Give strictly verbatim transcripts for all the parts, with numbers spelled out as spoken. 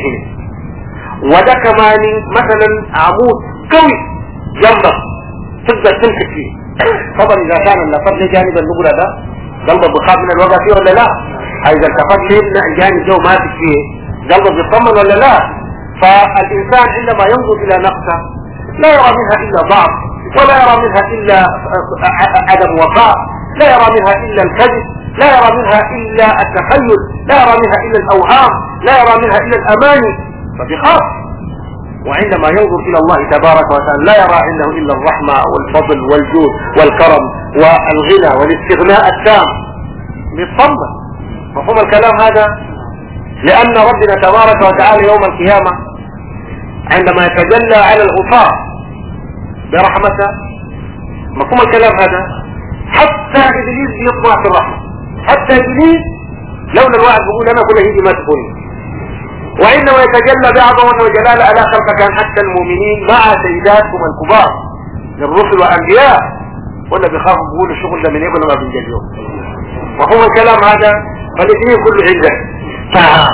وده كمان مثلا عمود قوي جنبك تقدر تمسك فيه. طبعا اذا كان اللفظ لجانب النقرة ده قلبك بخاف من الوضع فيه ولا لا؟ اذا التفت ليه الجانب جو ماسك فيه قلبك بيطمن ولا لا؟ فالانسان عندما ينظر الى نقصه لا يرى منها الا ضعف، ولا يرى منها الا عدم وفاء، لا يرى منها الا الكذب، لا يرى منها الا التخيل، لا يرى منها الا الاوهام، لا يرى منها الا الاماني، فبيخاف. وعندما ينظر الى الله تبارك وتعالى لا يرى عنده الا الرحمة والفضل والجود والكرم والغنى والاستغناء التام، بيطمن. مفهوم الكلام هذا؟ لان ربنا تبارك وتعالى يوم القيامة عندما يتجلى على الغفار برحمته، مفهوم الكلام هذا؟ حتى ابليس يطمع في الرحمة، حتى ابليس لولا الواحد بيقول انا كل هيجي ما تكوني. وإنما يتجلى بعظمة وجلال على خلق كان حتى المؤمنين مع سيداتهم الكبار من الرسل والأنبياء، ولا بيخافوا بيقولوا الشغل ده من يقول ما بنجليهم. وهو الكلام هذا فالاثنين كله عنده فهم.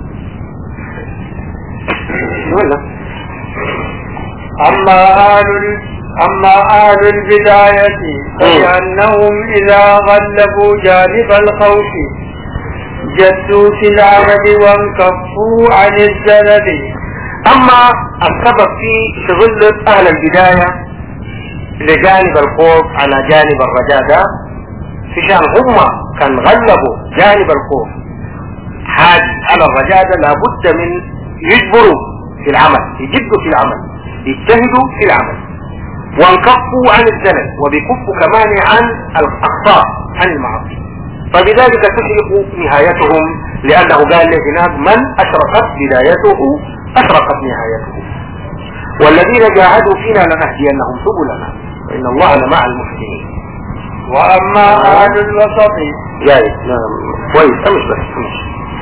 ولا أما أهل أما أهل البداية فلأنهم إذا غلبوا جانب الخوف جدوا في العمد وانكفوا عن الزلل. اما السبب في تغلب اهل البداية لجانب الخوف على جانب الرجاء ده في شان هم كان غلبوا جانب الخوف حاجة على الرجاء ده لابد من يجبروا في العمل، يجدوا في العمل، يجتهدوا في العمل، وانكفوا عن الزلل، وبيكفوا كمان عن الاخطاء عن المعاصي. فبذلك تشرق نهايتهم، لأنه قال لهناك من أشرقت بدايته أشرقت نهايته، والذين جاهدوا فينا لنهدينهم سبلنا وإن الله لمع المحسنين. وأما أهل الوسط جاي نعم كويس مش بس مش.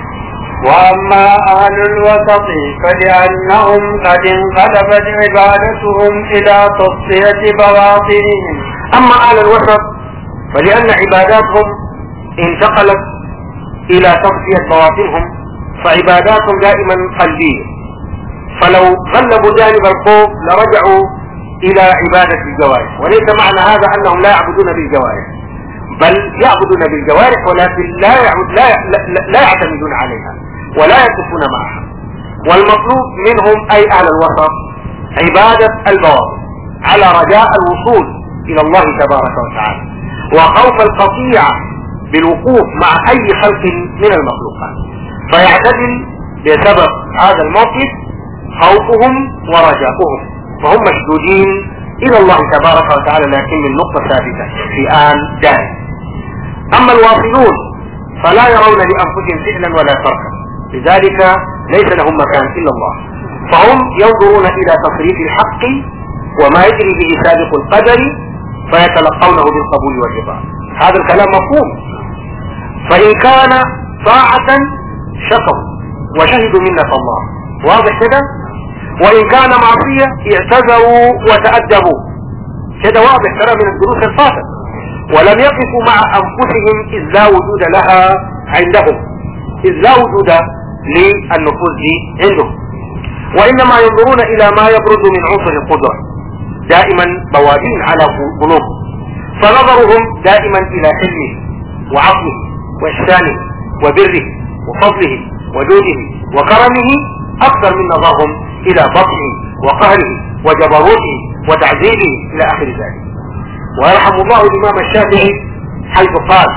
وأما أهل الوسط فلأنهم قد انقلبت عبادتهم إلى تصفية بواطنهم. أما أهل الوسط فلأن عباداتهم انتقلت الى تصفية بواطنهم، فعباداتهم دائما قلبية، فلو غلبوا جانب الخوف لرجعوا الى عبادة الجوارح. وليس معنى هذا انهم لا يعبدون بالجوارح، بل يعبدون بالجوارح ولكن لا يعبد لا, لا, لا يعتمدون عليها ولا يقفون معها. والمطلوب منهم اي اهل الوسط عبادة البواطن على رجاء الوصول الى الله تبارك وتعالى، وخوف القطيعة بالوقوف مع اي خلق من المخلوقات، فيعتدل بسبب هذا الموقف خوفهم ورجاؤهم، فهم مشدودين الى الله تبارك وتعالى لكن من نقطة ثابتة في آن دائم. اما الواصلون فلا يرون لانفسهم فعلا ولا تركا، لذلك ليس لهم مكان الا الله، فهم ينظرون الى تصريف الحق وما يجري به سابق القدر فيتلقونه بالقبول والرضا. هذا الكلام مفهوم. فإن كان طاعة شكروا وشهدوا منة الله، واضح كده؟ وإن كان معصية اعتذروا وتأدبوا، كده واضح ترى من الدروس الفاتحة. ولم يقفوا مع أنفسهم إذ لا وجود لها عندهم، إذ لا وجود للنفوس دي عندهم، وإنما ينظرون إلى ما يبرز من عنصر القدرة، دائما بوادين على قلوب، فنظرهم دائما إلى حلمه وعفوه وإحسانه وبره وفضله وجوده وكرمه أكثر من نظرهم إلى بطشه وقهره وجبروته وتعذيبه إلى آخر ذلك. ويرحم الله الإمام الشافعي حيث قال: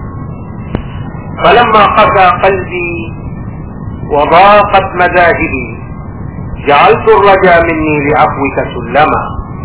فلما قسى قلبي وضاقت مذاهبي جعلت الرجا مني لعفوك سلما،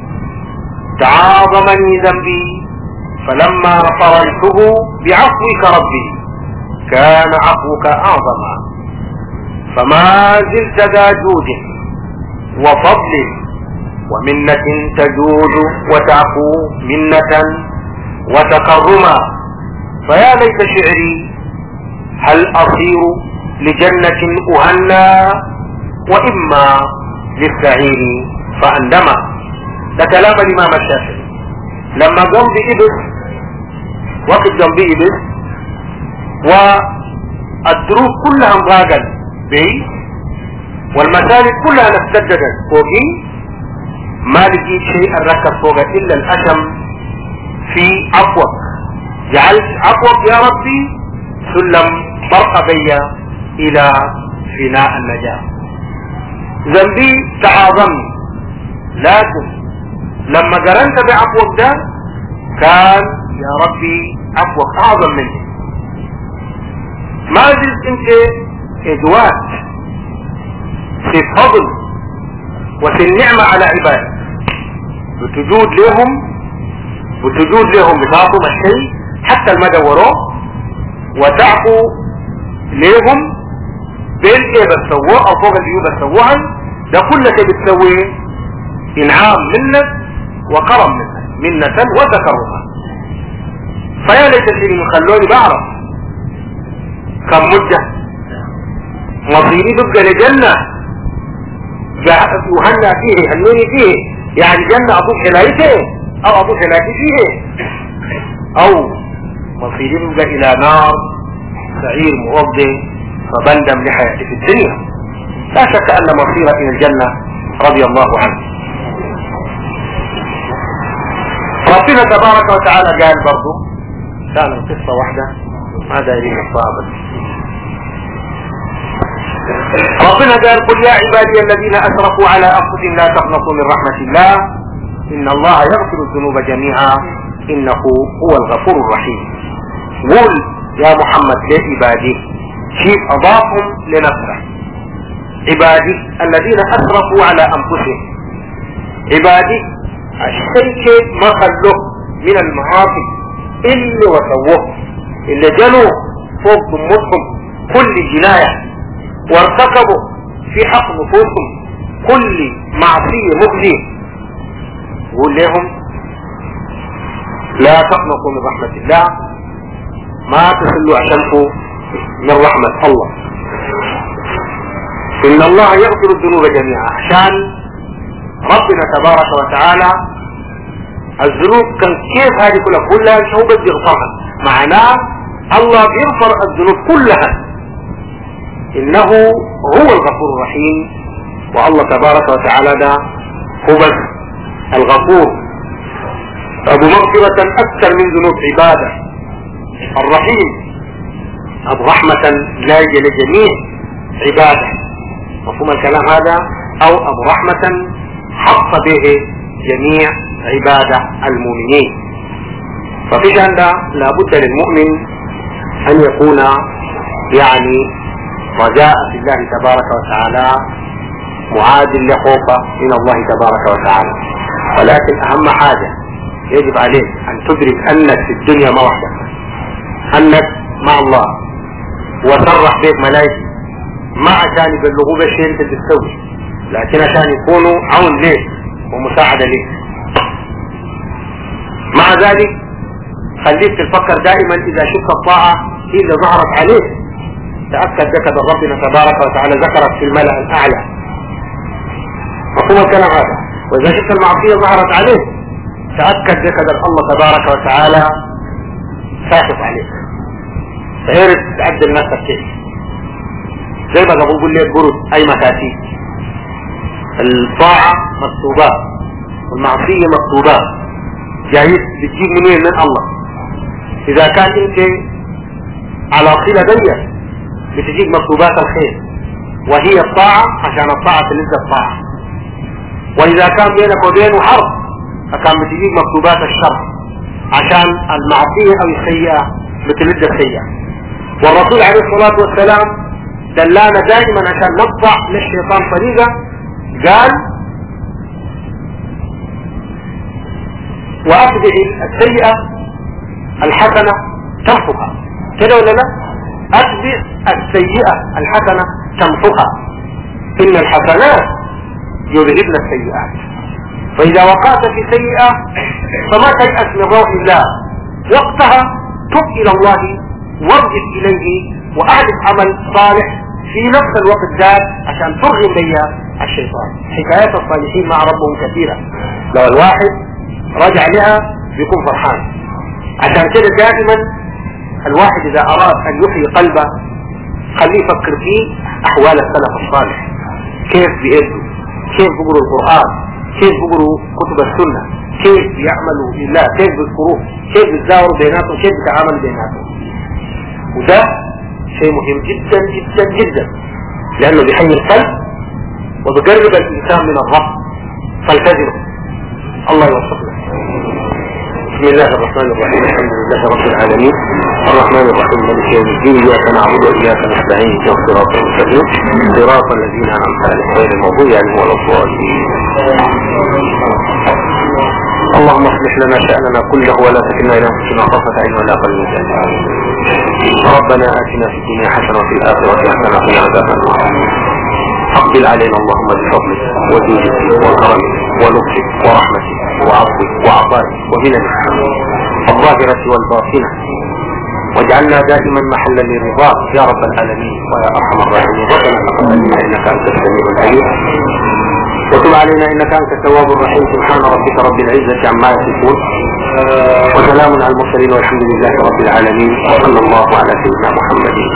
تعاظمني ذنبي فلما قرنته بعفوك ربي كان عفوك أعظما، فما زلت ذا جود وفضل ومنة تجود وتعفو منة وتكرما، فيا ليت شعري هل أصير لجنة أهنى وإما للسعير فأندما. ده كلام الإمام الشافعي لما قام بإبس وقت جنب إبس والدروس كلها مغاقل بي والمسالك كلها نفتددت فوقي، ما لقيت شيء اركب فوقه الا الاشم في عفوك. جعلت عفوك يا ربي سلم طرق بي الى فناء النجاة. ذنبي تعاظمني، لكن لما قرنت بعفوك ده كان يا ربي عفوك اعظم مني. ما زلت انت ادوات في الفضل وفي النعمة على عبادك، بتجود لهم بتجود لهم بتعطوا الشيء حتى ما دوروه، وتعفو لهم بين ايه بتسووه او فوق اللي بتسووها. ده كله بتسويه انعام منك وكرم منك، منة وتكرما. فيا ليت اللي خلوني بعرف كم مدة مصيري تبقى لجنة يهنى فيه يهنوني فيه، يعني جنة أبوك حلايته أو أبوك حلايته فيه، أو مصيري تبقى إلى نار سعير موضي فبندم لحياتي في الدنيا. لا شك أن مصيري إلى الجنة رضي الله عنه. ربنا تبارك وتعالى قال برضو كان قصة واحدة هذا يريد الصابر. ربنا قال قل يا عبادي الذين أسرفوا على أنفسهم لا تقنطوا من رحمة الله إن الله يغفر الذنوب جميعا إنه هو الغفور الرحيم. قل يا محمد لعبادي، شيء أضافهم لنفسه، عبادي الذين أسرفوا على أنفسهم. عبادي الشيء ما خلوه من المعاصي اللي وسووه، اللي جنوا فوق ضمتهم كل جناية وارتكبوا في حق نفوسهم كل معصية مؤذية. قول لهم لا تقنطوا من رحمة الله، ما تخلوا عشانكم من رحمة الله. إن الله يغفر الذنوب جميعا، عشان ربنا تبارك وتعالى الذنوب كان كيف هذه كلها كلها شو بده يغفرها، معناه الله بيغفر الذنوب كلها، إنه هو الغفور الرحيم. والله تبارك وتعالى ده هو بس الغفور أبو مغفرة أكثر من ذنوب عبادة، الرحيم أبو رحمة لاجئ لجميع عبادة. مفهوم الكلام هذا؟ أو أبو رحمة حق به جميع عبادة المؤمنين. ففيش عندها لابد للمؤمن أن يكون يعني رجاء في الله تبارك وتعالى معادل لخوفه من الله تبارك وتعالى. ولكن أهم حاجة يجب عليك أن تدرك أنك في الدنيا ما وحدك، أنك مع الله وصرح بيك ملائكة ما عشان يبلغوا بالشيء انت تستوي، لكن عشان يكونوا عون ليك ومساعدة ليك. مع ذلك خليك تفكر دائما إذا شفت الطاعة هي اللي ظهرت عليك تأكد بك أن ربنا تبارك وتعالى ذكرك في الملأ الأعلى. مفهوم الكلام هذا؟ وإذا شفت المعصية ظهرت عليك تأكد بك أن الله تبارك وتعالى ساخط عليك. فهرس تعدل نفسك كيف زي ما بقول لك برد أي مكاتيب. الطاعة مكتوبات والمعصية مكتوبات، جايز بتجيب منين؟ من الله. إذا كان أنت على صلة بينة بتجيب مكتوبات الخير وهي الطاعة عشان الطاعة تلد الطاعة، وإذا كان بينك وبينه حرب فكان بتجيب مكتوبات الشر عشان المعصية أو السيئة بتلد السيئة. والرسول عليه الصلاة والسلام دلانا دائما عشان نقطع للشيطان طريقة، قال وأتبع السيئة الحسنة تمحها، كده ولا لا؟ أتبع السيئة الحسنة تمحها إن الحسنات يذهبن السيئات. فإذا وقعت في سيئة فما تيأس من روح الله، وقتها تب إلى الله وارجع إليه وأعرف عمل صالح في نفس الوقت ذات عشان ترغم بيا الشيطان. حكايات الصالحين مع ربهم كثيرة، لو الواحد رجع لها بيكون فرحان. عشان كده دائما الواحد إذا أراد أن يحيي قلبه خليه يفكر فيه أحوال السلف الصالح، كيف بيأدوا، كيف بيقروا القرآن، كيف بيقروا كتب السنة، كيف بيعملوا لله، كيف بيذكروه، كيف بيتزاوروا بيناتهم، كيف بيتعاملوا بيناتهم. وده شيء مهم جدا جدا جدا، لأنه بيحيي القلب وبيقرب الإنسان من الرب. فالتزموا. الله يوفقنا. بسم الله الرحمن الرحيم. الحمد لله رب العالمين الرحمن الرحيم مالك يوم الدين. إياك نعبد وإياك نستعين اهدنا الصراط المستقيم صراط الذين أنعمت عليهم غير المغضوب عليهم ولا الضالين. اللهم اصلح لنا شأننا كله ولا تكلنا إلى أنفسنا طرفة عين ولا أقل من ذلك. ربنا آتنا في الدنيا حسنة وفي الآخرة حسنة وقنا عذاب النار. أقبل علينا اللهم بفضلك وجودك وكرمك ولطفك ورحمتك وعفوك وعطائك ومنك الظاهرة والباطنة، واجعلنا دائما محلا لرضاك يا رب العالمين ويا أرحم الراحمين. ربنا تقبل منا إنك أنت السميع العليم وتب علينا إنك أنت التواب الرحيم. سبحان ربك رب العزة عما يصفون وسلام على المرسلين والحمد لله رب العالمين وصلى الله على سيدنا محمد.